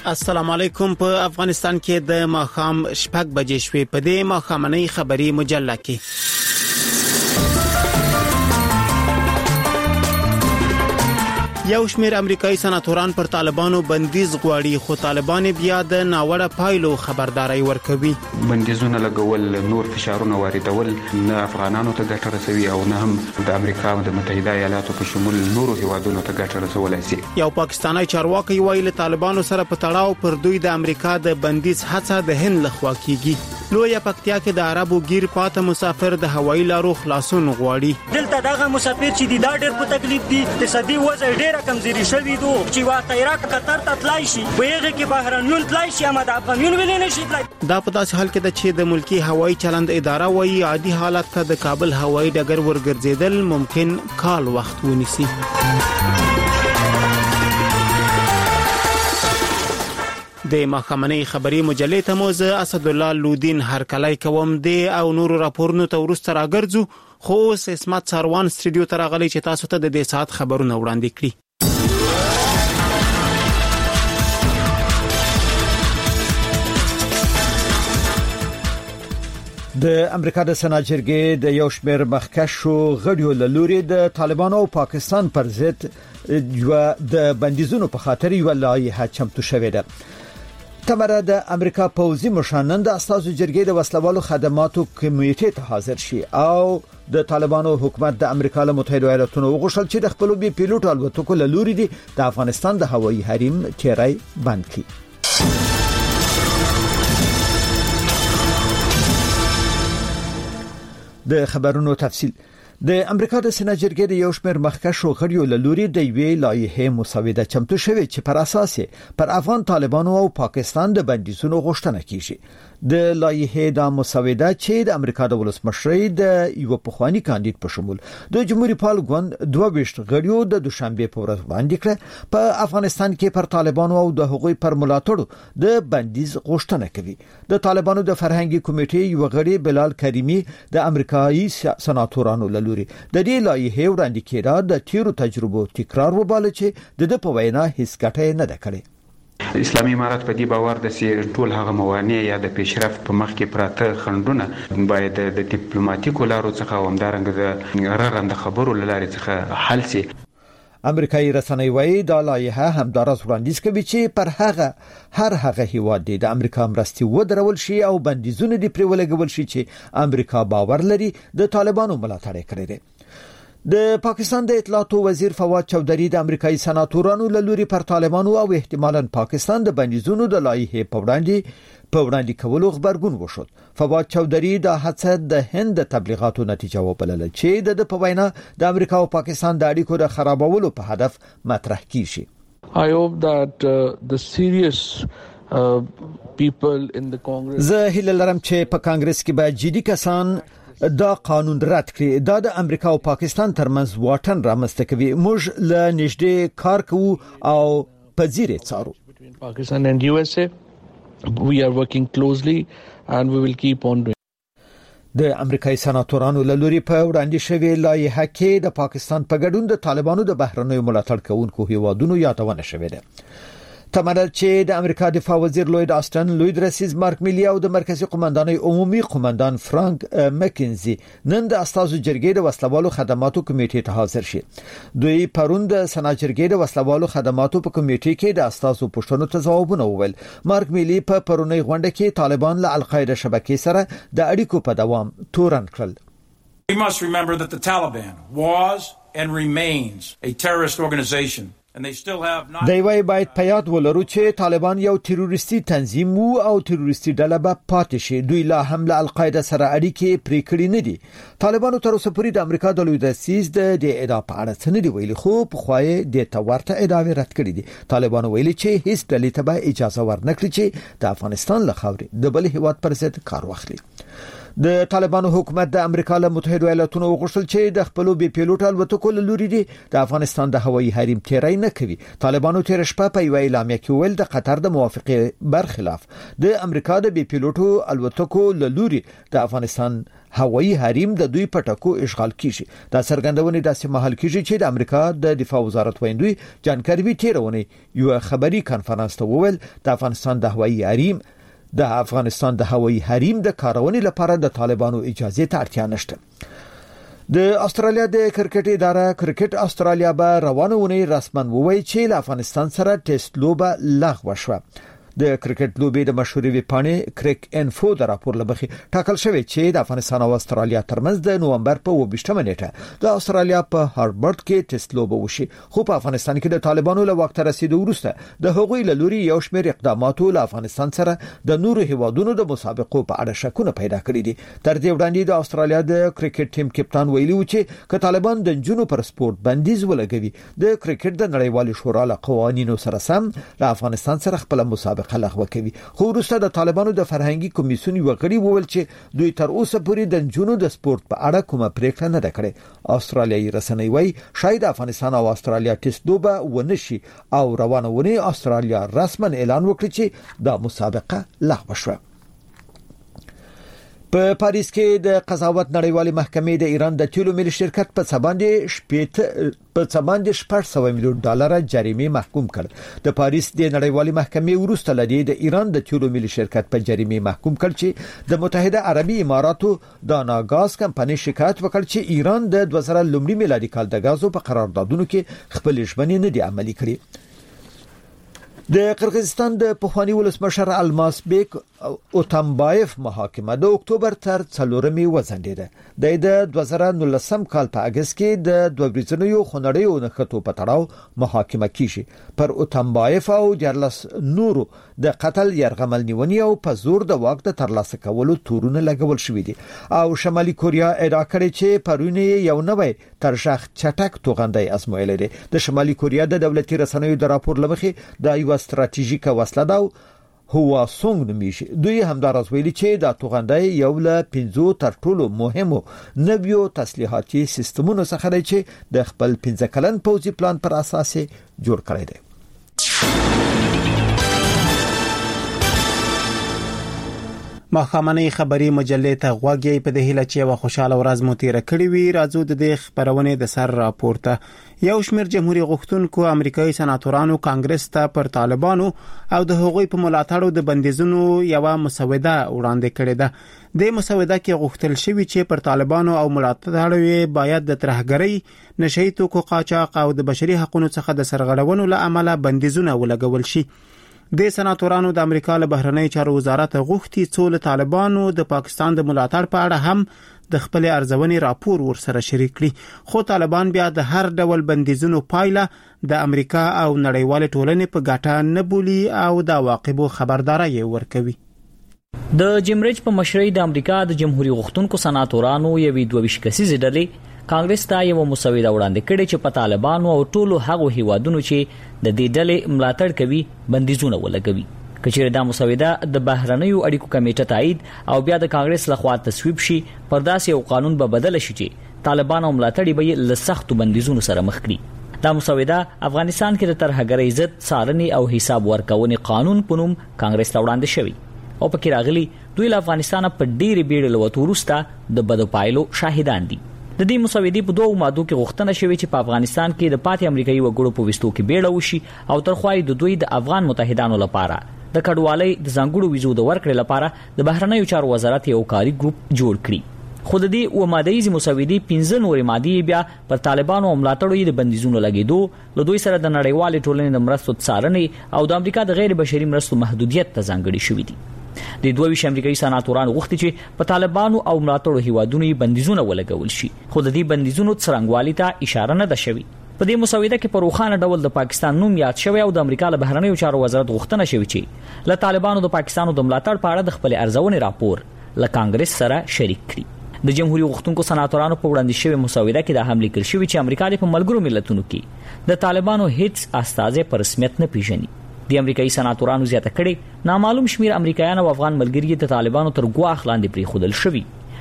السلام علیکم. په افغانستان کې د ماښام 6 بجې شوې. په دې ماښامنۍ خبري مجله کې یو شمېر امریکایي سناتوران پر طالبانو بندیز غواړي، خو طالبان بیا د ناوړه پایلو خبرداري ورکوي. بندیزونه لګول، نور فشارونه واردول نه افغانانو ته ګټه رسوي او نه هم د امریکا او د متحده ایالاتو په شمول نورو هیوادونو ته ګټه رسولای شي. یو پاکستانی چارواکي ویلي طالبانو سره په تړاو پر دوی د امریکا د بندیز هڅه د هند لخوا کیږي. لویه پکتیا کې د عربو گیر پاته مسافر د هوایي لارو خلاصون غواړي. دلته دغه مسافر چې د ډېر په تکلیف دي، اقتصادي وضع ډېر کمزوري شوی دو چې واقعي قطر ته تلای شي، ویغه کې بهرنیون تلای شي، اما د افغانیون ویل نه شي تلای. دا په داسې حال کې د چې د ملکی هوایي چلند اداره وایي عادي حالت ته د کابل هوایي ډګر ورګرځیدل ممکن کال وخت ونیسي. د ماښامنۍ خبري مجلې ته مو زه اسد الله لودین هرکلی کوم. د او نورو راپورونو ته ورسته راګرځو، خو اوس اسمت ساروان سټډیو ته راغلی چې تاسو ته د دې ساعت خبرونه وړاندې کړي. د امریکا د سنا جرګې د یو شمېر مخکښو غړیو له لوري د طالبانو او پاکستان پر ضد د بندیزونو په خاطر یو لایحه چمتو شوې ده. تمره د امریکا پوځي مشران د اساسو جرګې د وسلوالو خدماتو کمیټې ته حاضر شي او د طالبانو حکومت د امریکا له متحده ایالاتونو وغوښتل چې د خپل بي پیلوټ الوتکو له لوري د افغانستان د هوایي حریم تیرای بند کړي. د خبرونو تفصیل. د امریکا د سنا جرګې د یو شمېر مخکښو غړیو له لوري د یوې لایحې مسوده چمتو شوې چې پر اساس پر افغان طالبانو او پاکستان د بندیزونو غوښتنه کیږي. د لایحې د مسوده چې د امریکا د ولسمشر د یو پخوانی کاندید په شمول د جمهوریت پال ګوند 22 غړیو د دوشنبه په ورځ باندې کړه په افغانستان کې پر طالبانو او د حقوقي پر ملاتړو د بندیز غوښتنه کوي. د طالبانو د فرهنګي کمیټې یو غړي بلال کریمی د امریکایي سناتورانو له لوري د دې لایحې وړاندې کېدا د تیرو تجربو تکرار وباله چې د په وینا هیڅ ګټه نه ده کړې. اسلامي امارات په دې باور د سي ټول هغه موانع یا د پیشرفت په مخ کې پراته خنډونه باید د ډیپلوماټیکو لارو څخه او همدارنګه د رغنده خبرو لارې څخه حل شي. امریکایي رسنۍ وايي دا لایحه همدارس وړاندیز کوي چې پر هغه هغه هیواد د امریکا مرستي ودرول شي او بندیزونه دی پرې ولګول شي چې امریکا باور لري د طالبانو ملاتړ کوي. د پاکستان د اطلاعاتو وزیر فواد چودھری د امریکایي سناتورانو له لوري پر طالبانو او احتمالاً پاکستان د بندیزونو د لایحې په وړاندې کولو خبرګون وشود. فواد چودھری د هڅه د هند د تبلیغاتو نتیجه وبلله چې د په وینا د امریکا او پاکستان د اړیکو د خرابولو په هدف مطرح کیږي. I hope that the serious people in the Congress زه هیله لرم چې په کانګرس کې به جدي کسان دا قانون رد کړي. دا د امریکا او پاکستان ترمنځ واټن رامنځته کوي. موږ له نږدې کار کوو او پذیرې څارو. Pakistan and USA we are working closely and we will keep on doing. د امریکایي سناتورانو له لوري په وړاندې شوې لایحه کې د پاکستان په ګډون د طالبانو د بهرنیو ملاتړ کوونکو هیوادونو یادونه شوې ده. تمره چې د امریکا دفاع وزیر لوید آستن، لوید رئیس مارک میلی او د مرکزی قومندان عمومي قومندان فرانک مکنزي نن د اساسو جرګې د وسلوالو خدماتو کمیټې ته حاضر شي. دوی پرون د سنا جرګې د وسلوالو خدماتو په کمیټې کې د اساسو پوښتنو ته ځوابونه وویل. مارک میلی په پرونی غونډه کې طالبان له القاعده شبکې سره د اړیکو په دوام تورن کړل. We must remember that the Taliban was and remains a terrorist organization. دی وای باید په یاد ولرو چې طالبان یو تروریستي تنظیم وو او تروریستي ډله به پاتې شي. دوی لا هم له القاعده سره اړیکې پرې کړې نه دي. طالبانو تر اوسه پورې د امریکا د لوی دسیس د ادعا په اړه څه نه دی ویلي، خو په خوای د تورته ادعاوې رد کړې دي. طالبانو ویلي چې هیڅ ډلې ته به اجازه ورنکړي چې د افغانستان له خاورې د بل هیواد پر ضد کار واخلي. د طالبانو حکومت د امریکا له متحده ایالاتونو وغوښتل چې د خپل بي پیلوټ الوتکو لوري دي د افغانستان د هوایي حریم تیرای نه کوي. طالبانو تیر شپه په یو اعلامیه کې ویل د قطر د موافقه برخلاف د امریکا د بي پیلوټو الوتکو لوري د افغانستان هوایي حریم د دوی پټکو اشغال کیږي. دا څرګندونه داسې مهال کیږي چې د امریکا د دفاع وزارت ویندوی جان کاربي تیرونه یو خبري کانفرنس ته وویل د افغانستان د هوایي حریم د کارونې لپاره د طالبانو اجازه ته اړتیا نشته. د استرالیا د کرکټ اداره کرکټ استرالیا به روانه ونی رسماً وویل چې له افغانستان سره ټیسټ لوبه لغوه شوه. د کرکټ لوبې د مشهورې ویبپاڼې کریک انفو د راپور لمخې ټاکل شوی چې د افغانستان او استرالیا ترمنځ د نومبر په 28مه نیټه د استرالیا په هاربرټ کې ټیسټ لوبه وشي، خو په افغانستان کې د طالبانو له وخت رسیدو وروسته د هغوی له لوري یو شمېر اقداماتو له افغانستان سره د نورو هیوادونو د مسابقو په اړه شکونه پیدا کړي دي. تر دې وړاندې د استرالیا د کرکټ ټیم کپتان ویلي و چې که طالبان د جنونو پر سپورت بندیز ولګوي د کرکټ د نړیوال شورا له قوانینو سره سم له افغانستان سره خپل مسابقه لغوه کوي. خو وروسته د طالبانو د فرهنګي کمیسیون یو غړي وویل چې دوی تر اوسه پورې د جنونو د سپورت په اړه کومه پریکړه نه ده کړې. استرالیایي رسنۍ وايي شاید افغانستان او استرالیا ټیسټ لوبه ونشي او روانه ونی استرالیا رسماً اعلان وکړي چې دا مسابقه لغوه شوه. په پاریس کې د قضاوت نړیوالې محکمې د ایران د تیلو ملي شرکت په څباندې $600 میلیون جریمه محکوم کړ. د پاریس د نړیوالې محکمې وروسته لدی د ایران د تیلو ملي شرکت په جریمه محکوم کړ چې د متحده عربي اماراتو د ناګاز کمپنۍ شکایت وکړ چې ایران د 2000 میلادي کال د غازو په قراردادونو کې خپل ژمنې نه دي عملي کړې. د قرغیزستان د پخوانی ولسمشر المازبek اوتامبایف محاکمه د اکتوبر تر 4مې وځنډیده. د 2019 کال په اگست کې د 2 ورځنیو خونړیو نښتو په تړاو محاکمه کیږي. پر اوتامبایف او جرلس نورو د قتل يرغمل نیونی او په زور د واک د ترلاسه کولو تورونه لګول شوې دي او شمالي کوریا ادعا کړې چې پرونه یو نوې ترشخ چټک توغندۍ ازمویل دي. د شمالي کوریا د دولتي رسنیو د راپور لمخې د یو استراتیژیکه وسله دا هوا سونګ نومیږي. دوی همدارس ویلي چې د توغندۍ یو له 15 تر ټولو مهمو نویو تسلیحاتي سیستمونو څخه دی چې د خپل 15 کلن پوځي پلان پر اساس جوړ کړی دی. مخامنۍ خبري مجلې ته غوږی په دهیله چې یو خوشاله ورځ مو تیر کړی وي. راځو د دې خبرونه د سر راپورته. یو شمېر جمهوریت غوښتونکو امریکایي سناتورانو کانګرس ته پر طالبانو او د هغوی په ملاتړو د بندیزونو یو مسوده وړاندې کړې ده. د مسوده کې غوښتل شوی چې پر طالبانو او ملاتړو باید د ترهګرۍ، نشئی توکو قاچاق او د بشري حقوقو څخه د سرغړونو له امله بندیزونه ولګول شي. د سناتورانو د امریکا له بهرنی چارو وزارت غوښتي څو طالبانو د پاکستان د ملاتړ په اړه هم د خپل ارزونې راپور ورسره شریک کړي. خو طالبان بیا د هر ډول بندیزونو پایله د امریکا او نړیوال ټولنې په ګټه نه بولي او د عواقبو خبرداري ورکوي. د جمرج په مشرۍ د امریکا د جمهوریت غوښتونکو سناتورانو یوې 22 کسیزې ډلې کانګرس ته یو مسوده وړاندې کړې چې په طالبانو او ټولو هغو هیوادونو چې د دې ډلې ملاتړ کوي بندیزونه ولګوي. کچېره دا مسوده د بهرنیو اړیکو کمیټه تایید او بیا د کانګرس لخوا تصویب شي، پر داسې یو قانون به بدل شي چې طالبان او ملاتړي به له سختو بندیزونو سره مخ کړي. دا مسوده افغانستان کې د ترهګرۍ ضد څارنې او حساب ورکونې قانون په نوم کانګرس ته وړاندې شوی او پکې راغلي دوی له افغانستان په ډېرې بیړې له وتو وروسته د بدو پایلو شاهدان دي. د دې مسودې په دوه مادو کې غوښتنه شوې چې په افغانستان کې د پاتې امریکایي وګړو په وستو کې بیړه وشي او ترخوای د دوی د افغان متحدانو لپاره د کډوالۍ د ځانګړو ویزو د ورکړې لپاره د بهرنیو چارو وزارت یو کاري ګروپ جوړ کړي. خو د دې و ماده‌یزې مسودې 15 نورې مادې بیا پر طالبانو او ملاتړو د بندیزونو لګېدو له دوی سره د نړیوال ټولنې د مرستو څارنې او د امریکا د غیر بشري مرستو محدودیت ته ځانګړي شوې دي. د 22 امریکایي سناتورانو غوښتي چې په طالبانو او ملاتړو هیوادونو بندیزونه ولګول شي، خو د دې بندیزونو څرنګوالي ته اشاره نه ده شوې. په دې مسوده کې په روښانه ډول د پاکستان نوم یاد شوی او د امریکا له بهرنیو چارو وزارت غوښتنه شوې چې له طالبانو د پاکستان د ملاتړ په اړه د خپل ارزونې راپور له کانګرس سره شریک کړي. د جمهوریت غوښتونکو سناتورانو په وړاندې شوی مسوده کې د حمله کړ شوی چې امریکا په ملګرو ملتونو کې د طالبانو هیڅ استازي په رسمیت نه پیژني. د امریکایي سناتورانو زیاته کړي نامعلوم شمیر امریکایان او افغان ملګری د طالبانو تر ګواښ لاندې پریښودل شوي.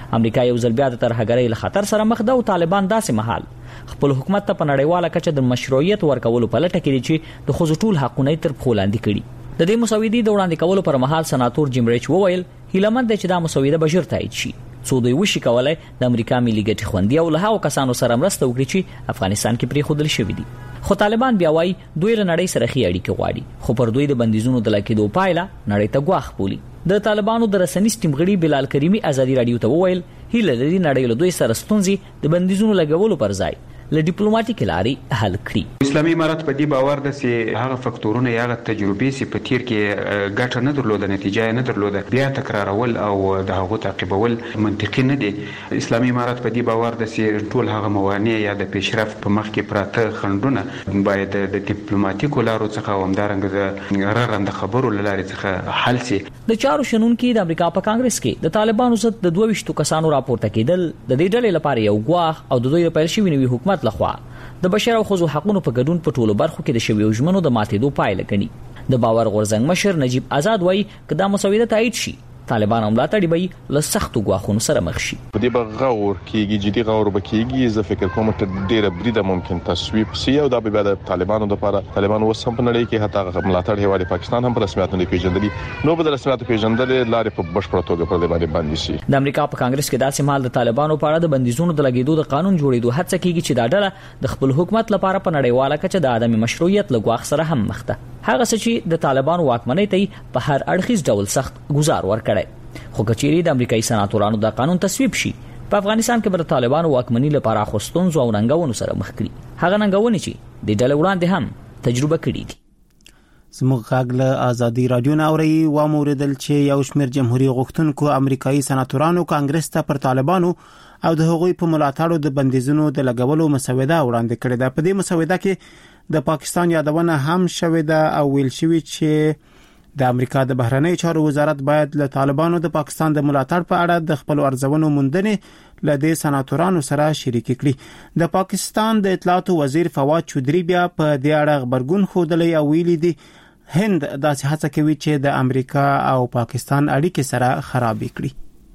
امریکا یو ځل بیا د ترهګرۍ له خطر سره مخ ده او طالبان داسې مهال خپل حکومت ته په نړیواله کچه د مشروعیت ورکولو په لټه کې دي چې د ښځو ټول حقونه تر پښو لاندې کړي. د دې مسودې د وړاندې کولو پر مهال سناتور جیم ریچ وویل هیلمند دی چې دا مسوده به ژر تایید شي څو دوی وشي کولای د امریکا ملي ګټې خوندي او له هغو کسانو سره مرسته وکړي چې افغانستان کې پرېښودل شوي دي. خو طالبان بیا وایي دوی له نړۍ سره ښې اړیکې غواړي خو پر دوی د بندیزونو د لګېدو پایله نړۍ ته ګواښ بولي. د طالبانو د رسنیز ټیم غړي بلال کریمي ازادي رادیو ته وویل هیله لري نړۍ له دوی سره ستونزې د بندیزونو لګولو پر ځای له ډیپلوماټیک لارې حل کړي. اسلامي امارات په دې باور ده چې هغه فکتورونه یا هغه تجربې چې په تیر کې ګټه نه درلوده نتیجه نه درلوده بیا تکرارول او د هغو تعقیبول منطقي نه دي. اسلامي امارات په دې باور ده چې ټول هغه موانع یا د پیشرفت په مخ کې پراته خنډونه باید د ډیپلوماټیکو لارو څخه او همدارنګه د رغنده خبرو له لارې څخه حل شي. د چارو شنونکي د امریکا په کانګرس کې د طالبانو ضد د 22 کسانو راپورته کېدل د دې ډلې لپاره یو ګواښ او د دوی پیل شوی نوي حکومت لخوا د بشر او ښځو حقوقو په ګډون په ټولو برخو کې د شویو ژمنو د ماتېدو پایله ګڼي. د باور غورځنګ مشر نجیب آزاد وایي که دا مسوده تایید شي طالبان هم ملاتړي به له سختو ګواښونو سره مخ شي. په دې به غور کېږي جدي غور به کېږي. زه فکر کوم چې ډېره بریده ممکن تصویب شي او دا به د طالبانو لپاره طالبان اوس هم په نړۍ کې حتی ملاتړ هیواد پاکستان هم په رسمیت نه پیژندلي نو به د رسمیت پیژندلې لارې په بشپړه توګه پر دې باندې باندې شي. د امریکا په کانګرس کې داسې مهال د طالبانو په اړه د بندیزونو د لګېدو د قانون جوړېدو هڅه کېږي چې دا ډله د خپل حکومت لپاره په نړیواله کچه د عدم مشروعیت له ګواښ سره هم مخ ده. هغه څه چې د طالبانو واکمنۍ ته په هر اړخیز ډول سخت گزار ورکړي. خو کچېری د امریکایي سناتورانو د قانون تصویب شي په افغانستان کې به طالبانو واکمنۍ لپاره خوستونز او ننګونو سره مخ کړي. هغه ننګونې چې د ډلې وړاندې هم تجربه کړې دي. زموږ غږ له ازادي رادیو نه اوري و موردل چې یو شمېر جمهوریت غوښتونکو امریکایي سناتورانو کانګرس ته پر طالبانو او د هغوی په ملاتړو د بندیزونو د لګولو مسوده وړاندې کړې ده. په دې مسوده کې د پاکستان یادونه هم شوې ده او ویل شوی چې د امریکا د بهرنی چارو وزارت باید له طالبانو د پاکستان د ملاتړ په اړه د خپل ارزونو موندنې له دې سناتورانو سره شریک کړي. د پاکستان د اطلاعات وزیر فواد چودري بیا په دې اړه خبرګون خوده او ویلي دي هند داسې هڅه کوي چې د امریکا او پاکستان اړیکې سره خراب کړي.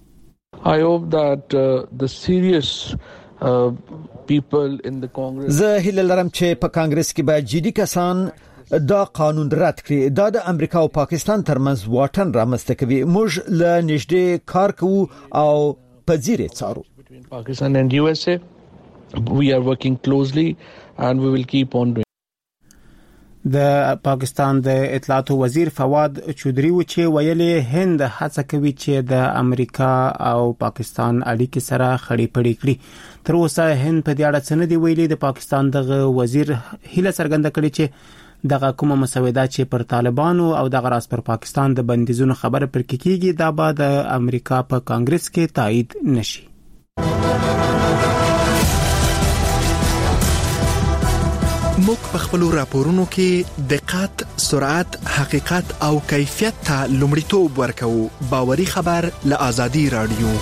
I hope that the serious people in the Congress زه هیله لرم چې په کانګرس کې به جدي کسان دا قانون رد کړي. دا د امریکا او پاکستان ترمنځ واټن رامنځته کوي. موږ له نږدې کار کوو او په ځیر څارو. Pakistan and USA we are working closely and we will keep on doing. د پاکستان د اطلاعات وزیر فواد چودري و چې ویلي هند هڅه کوي چې د امریکا او پاکستان اړیکې سره خړې پړې کړي. تر اوسه هند په دې اړه څه نه دی ویلي. د پاکستان دغه وزیر هیله څرګنده کړې چې دغه کومه مسوده چې پر طالبانو او دغه راس پر پاکستان د بندیزونو خبره پر کېږي دا به د امریکا په کانګرس کې تایید نشي. موږ په خپل راپورونو کې دقت، سرعت، حقیقت او کیفیت ته لومړیتوب ورکوو. باوري خبر له ازادي رادیو.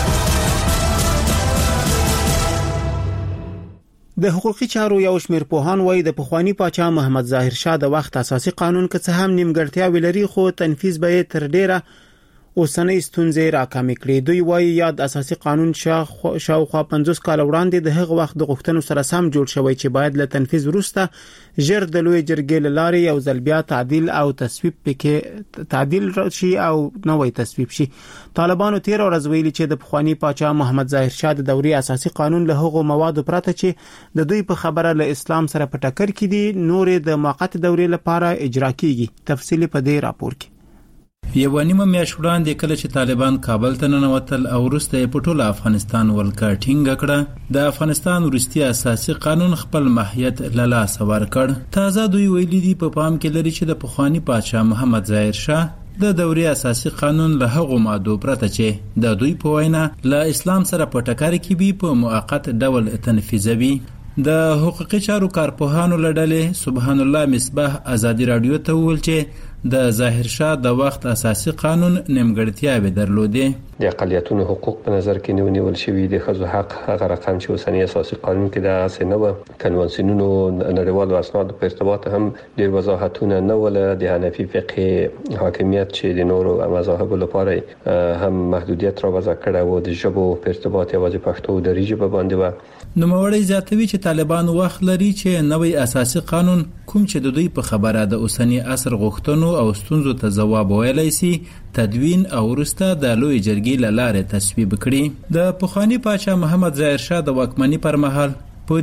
د حقوقي چارو یو شمېر پوهان وایي د پخوانی پاچا محمد ظاهر شاه د وخت اساسي قانون که څه هم نیمګړتیاوې لري خو تنفیذ به تر ډیره اوسنۍ ستونزې راکمې کړي. دوی وایي یاد اساسي قانون شاوخوا 50 کال وړاندې د هغه وخت د غوښتنو سره سم جوړ شوی چې باید له تنفیذ وروسته ژر د لوی جرګې له لارې یو ځل بیا تعدیل او تصویب پکې تعدیل شي او نوې تصویب شي. طالبانو تیر ورځ ویلي چې د پخوانی پاچا محمد ظاهر شاه د دورې اساسي قانون له هغو موادو پرته چې د دوی په خبره له اسلام سره په ټکر کې دي نورې د موقت دورې لپاره اجرا کیږي. تفصیل په دې راپور کې. یو نیمه میاشت وړاندې کله چې طالبان کابل ته ننوتل او وروسته په ټول افغانستان ولکه ټینګ کړه د افغانستان وروستي اساسي قانون خپل ماهیت له لاسه ورکړ. تازه دوی ویلي دي په پام کې لري چې د پخوانی پاچا محمد ظاهر شاه د دورې اساسي قانون له هغو مادو پرته چې د دوی په وینا له اسلام سره په ټکر کې به په موقت ډول تنفیذوي. د حقوقي چارو کارپوهانو لړلې سبحان الله مصباح ازادي رادیو ته وویل چې د ظاهر شاه د وخت اساسي قانون نیمګړتیاوې درلودې. د اقلیتونو حقوق په نظر کې نیول شوی د ښځو حق هغه رقم چې اوسنی اساسي قانون کې د اسنه کنوانسیونونو نړیوالو اسنادو په ارتباط هم ډېر وضاحتونه نه ول. د حنفي فقه حاکمیت چې د نورو مذاهبو لپاره هم محدودیت را وضع کړی و د ژبو په ارتباط یوازې پښتو او دري ژبه باندې و. نوموړی زیاتوي چې طالبان وخت لري چې نوې اساسي قانون کوم چې د دوی په خبره د اوسنی عصر غوښتنو او ستونزو ته ځواب ویلای شي تدوین او وروسته د لوی جرګې له لارې تصویب کړي. د پخوانی پاچا محمد ظاهر شاه د واکمنۍ پر مهال په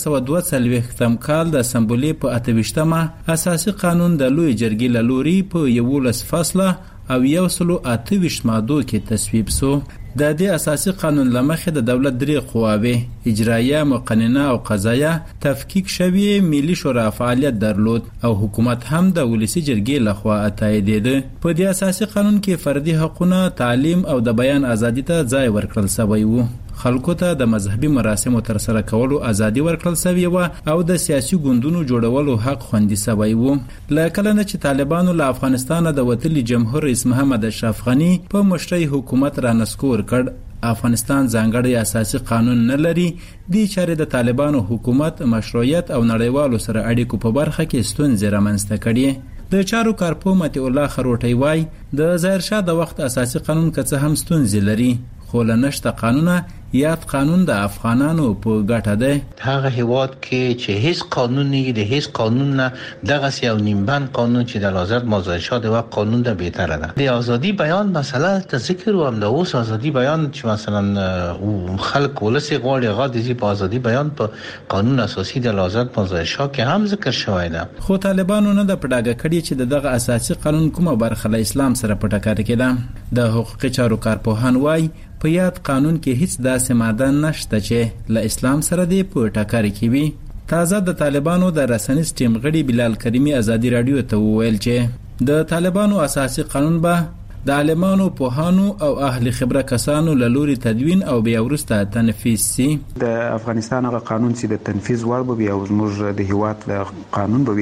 1942 کال د اسمبلی په 28مه اساسي قانون د لوی جرګې له لوري په 11 فصله او 128 ماده کې تصویب شو. د دې اساسي قانون لمخې د دولت درې قواوې اجرایه، مقننه او قضایه تفکیک شوی ملي شورا فعالیت درلود او حکومت هم د ولسی جرګې لخوا تاییدېده. په دې اساسي قانون کې فردي حقوقونه، تعلیم او د بیان ازادي ته ځای ورکړل شوی و. خلکو ته د مذهبي مراسمو تر سره کولو ازادي ورکړل شوی و او د سیاسي ګوندونو جوړولو حق خوندي شوی و. لکه نه چې طالبانو له افغانستان د وتلي جمهور رئیس محمد اشرف غنی په مشرۍ حکومت را نسکور کړ. افغانستان ځانګړی اساسي قانون نه لري. د چارې د طالبانو حکومت مشروعیت او نړیوالو سره اړیکو په برخه کې ستونزې رامنځته کړي. د چارو کارپو متي الله خروټي وای د ظاهر شاه د وخت اساسي قانون کڅه هم ستونزې لري خو لنشته قانونه یاد قانون د افغانانو په ګټه ده. هغه هیواد کې چې هیڅ قانون نه د هیڅ قانون نه دغه یو نیمبند قانون چې د آزاد مازادشاه د وخت قانون ده بهتره ده. د ازادي بیان مسله ته ذکر وم د اوس ازادي بیان چې مثلا خلک ولسی غواړي غاډي په ازادي بیان په قانون اساسي د آزاد مازادشاه کې هم ذکر شوی ده. خو طالبانو نه د پډاګه کړی چې دغه اساسي قانون کومه برخه له اسلام سره په ټکر کې ده. د حقوقي چارو کارپوهان وای په یاد قانون کې هیڅ داسې ماده نشته چې له اسلام سره دی په ټکر کې وي. تازه د طالبانو د رسنیز ټیم غړي بلال کریمی ازادي رادیو ته وویل چې د طالبانو اساسي قانون به د عالمانو، پوهانو او اهل خبره کسانو له لوري تدوین او بیا وروسته تنفیذ شي. د افغانستان هغه قانون چې د تنفیذ وړ به او زموږ د هیواد قانون به وي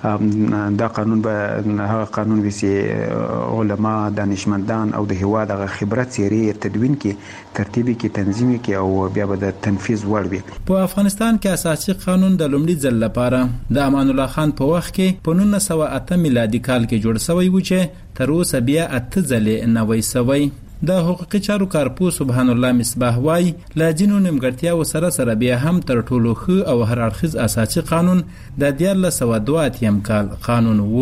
دا قانون به هغه قانون وي چې علما، دانشمندان او د هیواد هغه خبرت سیری تدوین کې ترتیبي کې تنظیمي کې او بیا به د تنفیذ وړ وي. په افغانستان کې اساسي قانون د لومړي ځل لپاره د امان الله خان په وخت کې په 1908 میلادي کال کې جوړ شوی و چې تر اوسه بیا 8 ځلې نوی شوی. د حقوقي چارو کارپو سبحان الله مصباح وای لا جنو نیمګړتیا سره سره بیا هم تر ټولو ښه او هر اړخیز اساسي قانون د 1902 کال قانون وو.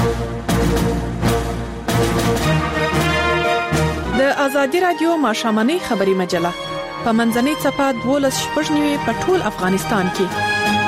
د ازادي رادیو ماشامنۍ خبري مجله په منځنۍ صفحه 12 په ټول افغانستان کې.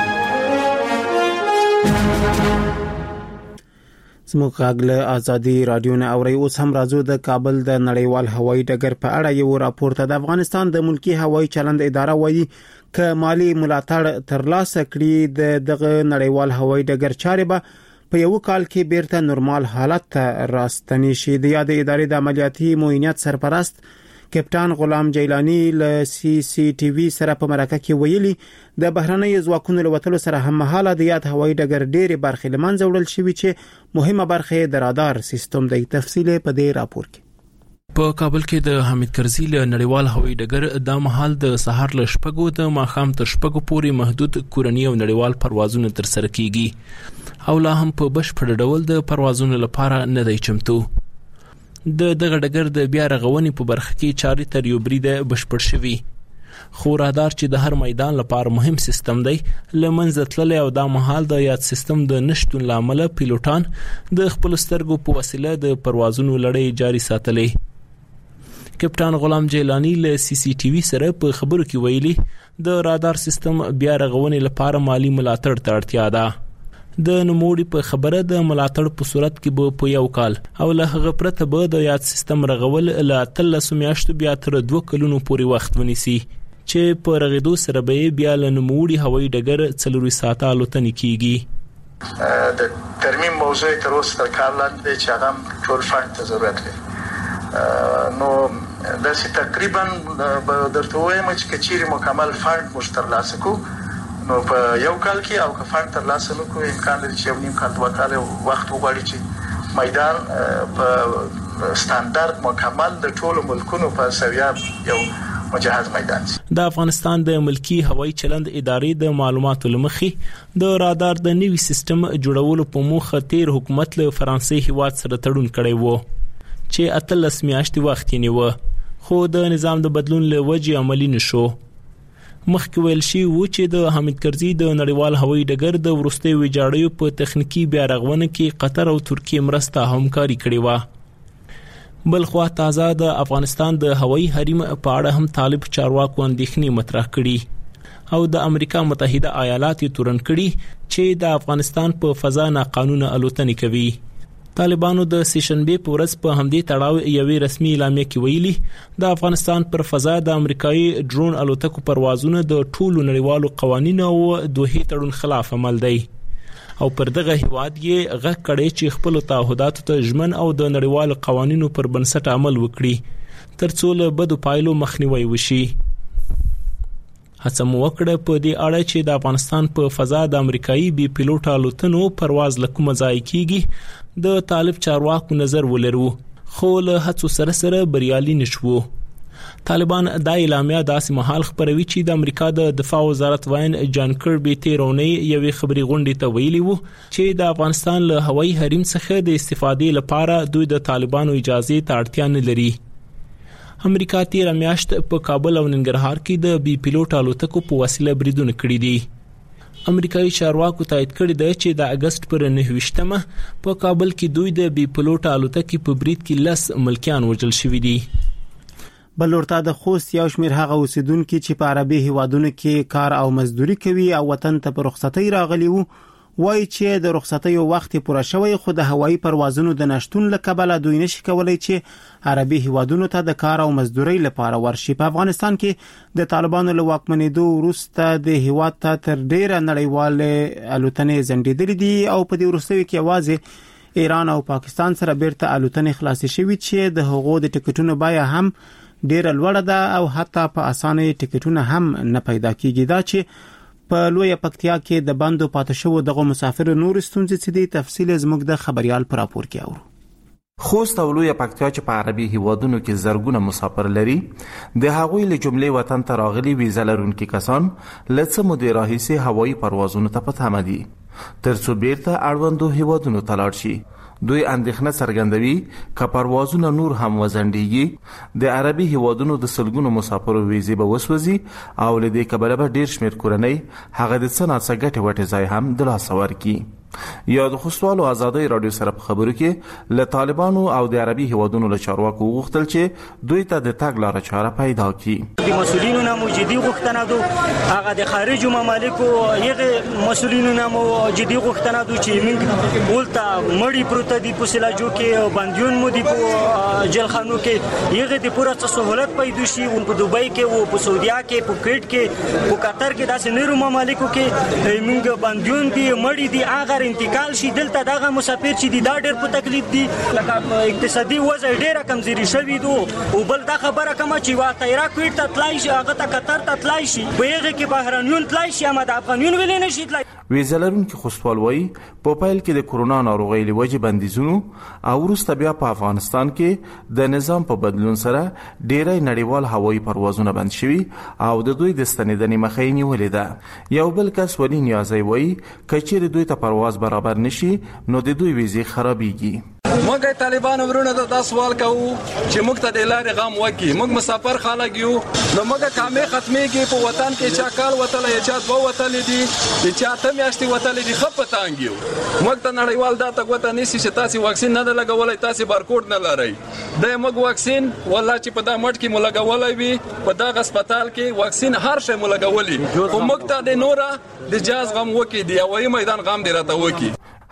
زموږ غاګله ازادي رادیو نه اوري. اوس هم راځو د کابل د نړیوال هوایي ډګر په اړه یو راپور ته. د افغانستان د ملکی هوایي چلند اداره وایي ک مالی ملاتړ ترلاسه کړي دغه نړیوال هوایي ډګر چارې به په یو کال کې بیرته نورمال حالت ته راستنی شي. د یاد ادارې د عملیاتي معاینات سرپرست کپټان غلام جیلانی له CCTV سره په مرکه کې ویلي د بهرنۍ ځواکونو لوتلو سره هم مهاله د یاد هوایي ډګر ډېری برخې لمنځه وړل شوې چې مهمه برخه د رادار سیستم د تفصیل په دې راپور کې. په کابل کې د حمید کرزي له نړیوال هوایي ډګر د مهال د سهار له شپږو د ماښام تر شپږو پورې محدود کورني او نړیوال پروازونه تر سره کیږي او لا هم په بشپړ ډول د پروازونو لپاره نه دی چمتو. د دغه ډګر د بیا رغونې په برخه کې چاري تر یو بریده بشپړ شوی خو رادار چې د هر میدان لپاره مهم سیستم دی لمنځه تللی او دا مهال د یاد سیستم د نشټون لامل پیلوټان د خپل سترګو په وسیله د پروازونو لړۍ جاري ساتلې. کپټان غلام جیلانی له CCTV سره په خبرو کې ویلي د رادار سیستم بیا رغونې لپاره مالی ملاتړ ته اړتیا ده. د نوموړي په خبره د ملاتړ په صورت کې به په یو کال او له هغه پرته به د یاد سیستم رغول له 13 میاشتو بیا تر 2 کلونو پورې وخت ونیسي چې په رغیدو سره به بیا له نوموړي هوایي ډګر 4 ساعته الوتنې کیږي. د ترمیم موضوع تر اوسه تر کار لاندې چې هغه ټول فند ته ضرورت لري. نو دا چې تقریبا درته وایم چې کچيري مکمل فند مشترلاسه کو نو په یو کال کې او که فند تر لاسه نو کوم امکان لري چې نیم کال دوه کال وخت وغواړي چې میدان په ستاندرد مکمل د ټولو ملکونو په سویا یو مجهز میدان د افغانستان د ملکی هوایي چلند ادارې د معلوماتو لمخې د رادار د نوي سیستم جوړولو په موخه تیر حکومت له فرانسې هیواد سره تړون کړی وو چې 18 میاشتې وخت یې نیو خو د نظام د بدلون له وجې عملی نشو. مخکې ویل شي و چې د حامد کرزي د نړیوال هوایي ډګر د وروستي ویجاړیو په تخنیکی بیا رغونه کې قطر او ترکیه مرسته همکاري کړې و. بلخوا تازه د افغانستان د هوایي حریم په اړه هم طالب چارواکو اندېښنې مطرح کړي او د امریکا متحده ایالات تورن کړي چې د افغانستان په فضا ناقانونه الوتنې کوي. طالبانو د سیشنبه په ورځ په همدې تړاو یوې رسمي اعلامیه کې ویلي د افغانستان پر فضا د امریکایي ډرون الوتکو پروازونه د ټولو نړیوالو قوانینو او دوه تړون خلاف عمل دی او پر دغه هیواد یې غږ کړی چې خپل تعهداتو ته ژمن او د نړیوالو قوانینو پر بنسټ عمل وکړي ترڅو له بدو پایلو مخنیوي وشي. هڅه مو وکړه په دې اړه چې د افغانستان په فضا د امریکایي بي پیلوټ الوتنو پرواز لکوم ځای کیږي د طالب چارواکو نظر ولرو خو له هڅو سره بریالي نشو. طالبان د اعلامیه داسې مهال خبروي چې د امریکا د دفاع وزارت وین جان کربي تیرونی یوې خبري غونډې ته ویلي وو چې د افغانستان له هوایي حریم څخه د استفادې لپاره دوی د طالبانو اجازه ته اړتیا نه لري. امریکا تیر میاشت په کابل او ننګرهار کې د بي پیلوټ الوتکو په وسیله بریدونه کړي دي. امریکایي چارواکو تایید کړی دی چې د اگست پر 9 په کابل کې دوی د بي پیلوټ الوتکې په برید کې 10 ملکیان وژل شوي دي. بلورته د خوست یو شمیر هغه اوسیدونکو چې په عربي هیوادونو کې کار او مزدوري کوي او وطن ته په رخصتۍ راغلي وو وایي چې د رخصتۍ وخت پوره شوی خو د هوایي پروازونو د نشټون له کبله دوی نشي کولای چې عربي هیوادونو ته د کار او مزدوري لپاره ورشي. په افغانستان کې د طالبانو له واکمنېدو وروسته د هیواد ته تر ډیره نړیوال الوتنې زندیدلې دي او په دې وروستیو کې یوازې ایران او پاکستان سره بیرته الوتنې خلاصې شوې چې د هغو د ټیکټونو بیه هم ډیر لوړه ده او حتی په اسانه ټیکټونه هم نه پیدا کیږي. دا چې په لوی پکتیا کې د بندو پاتې شو دغه مسافر نور ستونزې چې دي تفصیل زموږ د خبريال پر راپور کې اورو. خوست او لوی پکتیا چې په عربي هیوادونو کې زرګونه مسافر لري د هغوی له جملې وطن ته راغلي ویزه لرونکي کسان لڅ مودې راهیسې هوایي پروازونو ته په تمه دي ترڅو بیرته اړوندو هیوادونو ته لاړ شي. دوی اندېښنه څرګندوي چې پروازونه نور هم وزندېږي د عربي هیوادونو د سلګونو مسافرو ویزې به وسوځي او له دې کبله به ډیر شمیر کورنۍ هغه د څه ګټه وټه ځای هم د لاس ورکړي. یا د خوستوالو ازادي رادیو سره په خبرو کې له طالبانو او د عربي هیوادونو له چارواکو غوښتل چې دوی ته د تګ لار چاره پیدا کړي. د مسؤلینو نه موجودي غوښتنه ده هغه د خارجو ممالکو یغه مسؤلینو نه موجودي غوښتنه ده چې موږ ولته مړی پروت دي په سلاجو کې او بندیون مو دي په جلخانو کې یغه د پوره سہولت پیدا شي په دوبۍ کې او په سعودیا کې په کویت کې په قطر کې داسې نورو ممالکو کې موږ بندیون دي مړی دي هغه انتقال شي دلته دغه مسافر چې دي دا ډېر په تکلیف دي لکه اقتصادي وضع ډېره کمزوري شوې ده او بل دا خبره کومه چې وا تیرا کویت ته تلای شي هغه ته قطر ته تلای شي په هغه کې بهرانيون تلای شي اما د افغانيون ولې نشي تلای. ویزلرون کې خوستوال وایي په پایل کې د کورونا ناروغۍ لوجه بندیزونو او وروسته بیا په افغانستان کې د نظام په بدلون سره ډېری نړیوال هوایي پروازونه بند شوي او د دوی د ستنېدنې مخه یې نیولې ده. یو بل کس ولی نیازی وایي کچېرې دوی ته پرواز برابر نشي نو د دوی ویزې خرابېږي. موږ طالبان ورونه دا سوال کوو چې موږ ته د لارې غم وکي موږ مسافر خلک یو نو موږ کامې ختمېږي په وطن کې چا کال وتل یا چا دوه وتل دي چې ته میاشتې وتل دي خپتانګ یو موږ ته نړیوال دا ته وته نسی چې تاسو واکسین نه لګولای تاسو بارکوډ نه لرئ د موږ واکسین والله چې په دا مټ کې ملګولای وي په دا هسپتال کې واکسین هر شی ملګولي او موږ ته د نورا د جاز غم وکي دی او میدان غم دی راته وکي.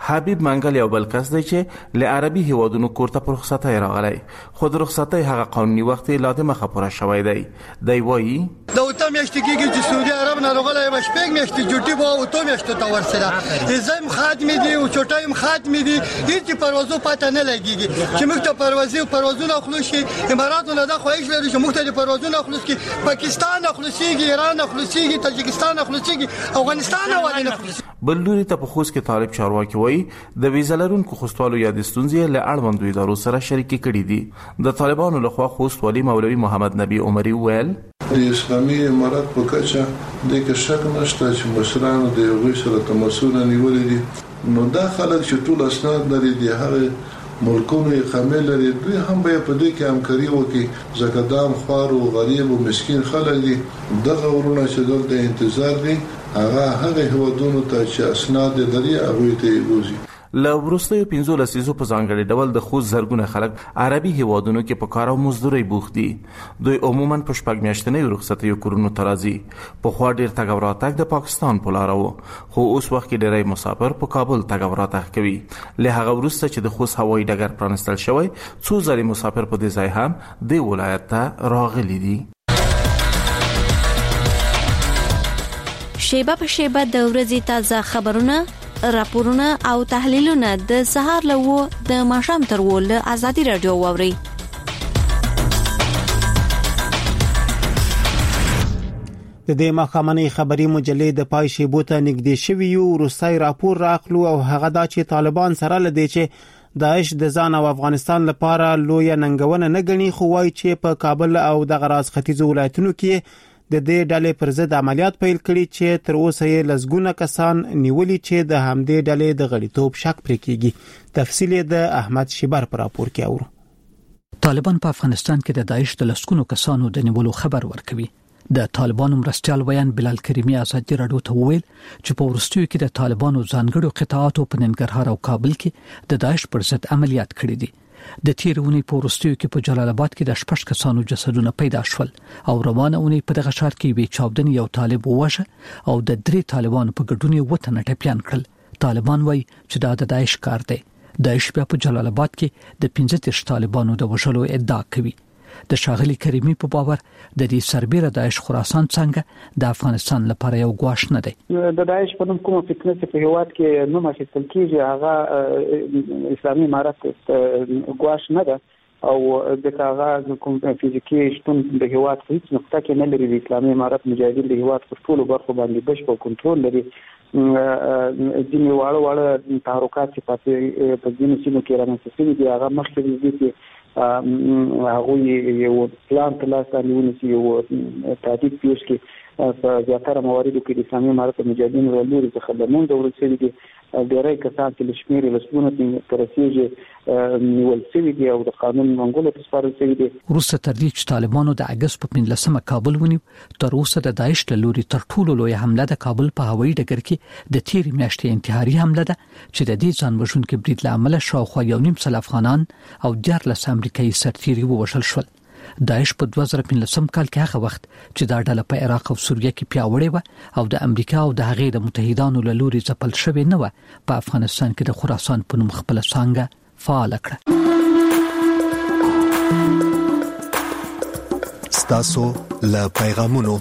حبیب منګل یو بل کس دی چې له عربي هیوادونو کورته پر رخصتۍ راغلی، خو د رخصتۍ هغه قانوني وخت لا د مخه پوره شوی دی. دی وایي د اوته میاشتې کېږي چې سعودي عرب نه راغلی یم، شپږ میاشتې ډیوټي به اوته میاشتو ته ورسره زم خادمې دي او چوټایم خادمې دي، هیڅ پروازو پته نه لګېږي چې موږ ته پروازونه خلاص شي. اماراتو نه دا خواهش لري چې موږ ته د پروازونه خلاص کړي، پاکستان خلاصيږي، ایران خلاصيږي، تاجکستان خلاصيږي، افغانستان ولې نه خلاصيږي. بل لوري ته په خوست کې طالب چارواکي وایي د ویزا لرونکو خوستوالو یا د ستونزې له اړوندو ادارو سره شریکي کړي دي. د طالبانو لخوا خوست والي مولوي محمد نبی عمري ویل د اسلامي امارات په کچه د کې شک نشته چې مشرانو د یو سره تماسونه نیولې دي، نو دا خلک چې ټول اسناد لري د هغه ملکونو اقامه لري، دوی هم به په دې کې همکاري وکړي، ځکه دا خوار او غریب او مسکین خلک دي. دغه ورونه چې دلته انتظار دي هغه هیوادونو ته چې اسناد لري هغه ته یوزي. له وروستیو 15 لسیزو په ځانګړي ډول د خوست زرګونه خلک عربي هیوادونو کې په کار او مزدوري بوخت دي. دوی عموما په شپږ میاشتنۍ رخصتیو کورونو ته راځي. پخوا ډېر تګ او راتګ د پاکستان په لاره و، خو اوس وخت کې ډېری مسافر په کابل تګ او راتګ کوي. له هغه وروسته چې د خوست هوایي ډګر پرانستل شوی، څو ځلې مسافر په دې ځای هم د ولایت ته راغلي دي. شیبه په شیبه د ورځې تازه خبرونه، راپورونه او تحلیلونه د سهار له د ماښام تر له ازادي رادیو واوري. د دې ماښامنۍ خبري مجلې د پای شیبو ته نږدې شوی یو روسي راپور راخلو، او هغه دا چې طالبان سره لدی چې داعش د ځان او افغانستان لپاره لوی ننګونه نه غني، خو وايي چې په کابل او د غراز ختیځو ولایتونو کې د دې ډلې پر ضد عملیات پیل کړي چې تر اوسه یې لسګونه کسان نیولي چې د همدې ډلې د غړیتوب شک پرې کیږي. تفصیل د احمد شیبر پر راپور کې اورو. طالبان په افغانستان کې د داعش د لسګونو کسانو د نیولو خبر ورکوي. د طالبانو مرستيال ویان بلال کریمی ازادي رادیو ته وویل چې په ورستیو کې د طالبانو ځانګړو قطاعاتو په ننګرهار او کابل کې د داعش پر ضد عملیات کړي دي. د تیرونی په ورستیو کې په جلال آباد کې د 6 کسانو جسدونه پیدا شول، او روانه اونۍ په دغه ښار کې وی چاودنې یو طالب ووژه او د 3 طالبانو په ګډون وطن ټپيان کړل. طالبان وایي چې دا د داعش کار دی. داعش بیا په جلال آباد کې د 15 طالبانو د وژلو ادعا کوي. د شاغلي کریمی په باور د دې سربېره داعش خراسان څنګه د افغانستان لپاره یو ګواښ نه دی. د داعش په نوم کومه فتنه په هیواد کې نوم اخیستل کیږي هغه اسلامي امارت ګواښ نه ده، او د هغه کوم فزیکی شتون د هیواد په هیڅ نقطه کې نه لري. د اسلامي امارت مجاهدین د هیواد په ټولو برخو باندې بشپړ کنټرول لري. ځینې واړه تحرکات چې په ځینو سیمو کې رامنځته شوي دي هغه مخکې دي هغه یو پلان په لاس باندې ونیسي، یو تعدیل پیش کې په زیاتره مواردو کې د اسلامي امارت مجاهدین ولوري څخه د مونږ دولت سوي دي. ډېری کسان چې لشمیر لسګونه ترسيږي نیول سوي دي او د قانون منګولو په سپارل سوي دي. روسه تر دې چې طالبانو د اگست په 15 کابل ونیو، تر اوسه د داعش له لوري تر ټولو لوی حمله د کابل په هوایي ډګر کې د تیر میاشتې انتحاري حمله ده چې د دې ځان وژونکو برید له امله شاوخوا 1.5 افغانان او 14 امریکایي سرتیري ووژل شول. داعش په 2015 کال کې هغه وخت چې دا ډله په عراق او سوریه کې پیاوړې و او د امریکا او د هغې د متحدانو له لوري ځپل شوې نه و، په افغانستان کې د خراسان په نوم خپل څانګه فعال کړه. ستاسو له پیغامونو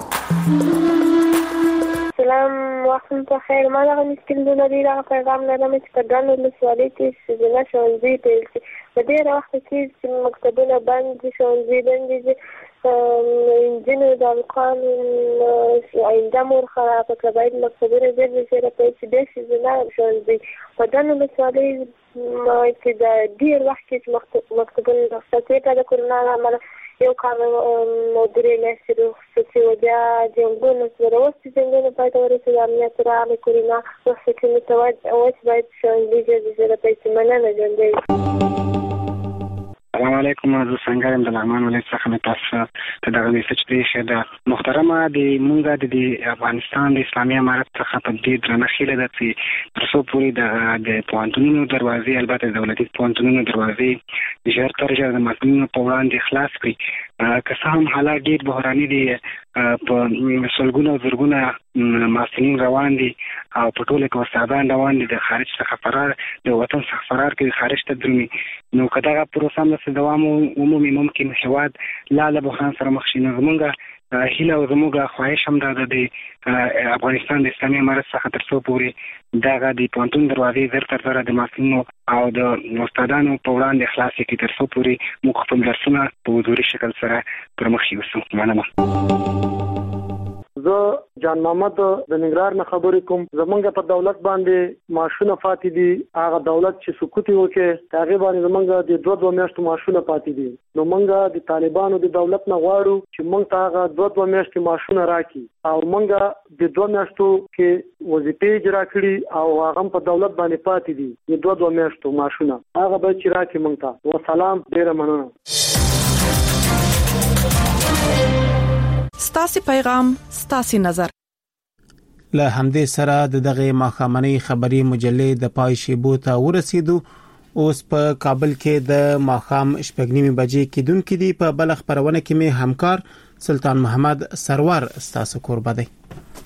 سلام وختم په خیر. ما دغه مشکل د لري پیغام لرم چې په ګڼو مسوالې کې سجنه شونځي پیل شي. په دې وخت کې چې مکتبونه بند دي، ښوونځي بند دي، نجونو د القان آینده مور خرابه کړه. باید مکتبونه ژر ژر پیل شي. داسې سجنه شونځي په ګڼو مسوالې کې د ډېر وخت کې چې مکتبونه رخصتي ته د کرونا له امله یو کال درې میاشتې رخصتي وه، بیا جنګونه سره اوس چې جنګونه پای ته ورسېد، امنیت راغلی، کرونا رخصتي متوجه اوس باید ښوونځي ژر ژر پیل شي. مننه ژوندی. السلام علیکم. زه څنګه یم؟ د لغمان ولایت څخه مې تاسو ته دغه میسج پرېښی ده. محترمه، د مونږ د افغانستان د اسلامي امارت څخه په دې درنه هیله ده چې تر څو پورې د پوهنتونونو دروازې، البته د دولتي پوهنتونونو دروازې ژر تر ژره د محصلینو په وړاندې خلاص کړي، که څه هم حالات ډیر بحراني دي په سلګونه زرګونه محصلین روان دي او په ټوله کې استادان روان دي د خارج څخه فرار د وطن څخه فرار کوي خارج ته درومي نو کدا پروسه هم دوام عمومي ممکن هواد لاله بحران سره مخ شي نو زمونږه هیله او زموږه خواهش هم ده د افغانستان د اسلامي امارت څخه تر څو پورې دغه د پونتون دروازې زر تر زر د محصلینو او د استادانو په وړاندې خلاصې کې تر څو پورې موږ خپل درسونه په حضوري شکل سره پر مخ یوسو. مننه. زه جان محمد د ننګرهار نه خبرې کوم. زمونږ په دولت باندې معاشونه پاتې دي. هغه دولت چې سکوت وکړي هغه باندې زمونږ د 2 میاشتو معاشونه پاتې دي. نو مونږ د طالبانو د دولت نه غواړو چې مونږ ته هغه 2 میاشتې معاشونه راکړي او مونږ د 2 میاشتو کې وظیفې اجرا کړي او هغه په دولت باندې پاتې دي د 2 میاشتو معاشونه هغه به چې راکړي مونږ ته. والسلام. ډیره مننه. ستاسو پیغام ستاسو نظر. له همدې سره د دغه ماخامنۍ خبري مجلې د پای شیبو ته ورسېدو. اوس په کابل کې د ماخام شپږنیمې بجې کېدونکې دي. په بل خبرونه کې مې همکار سلطان محمد سرور ستاسو قربا دی.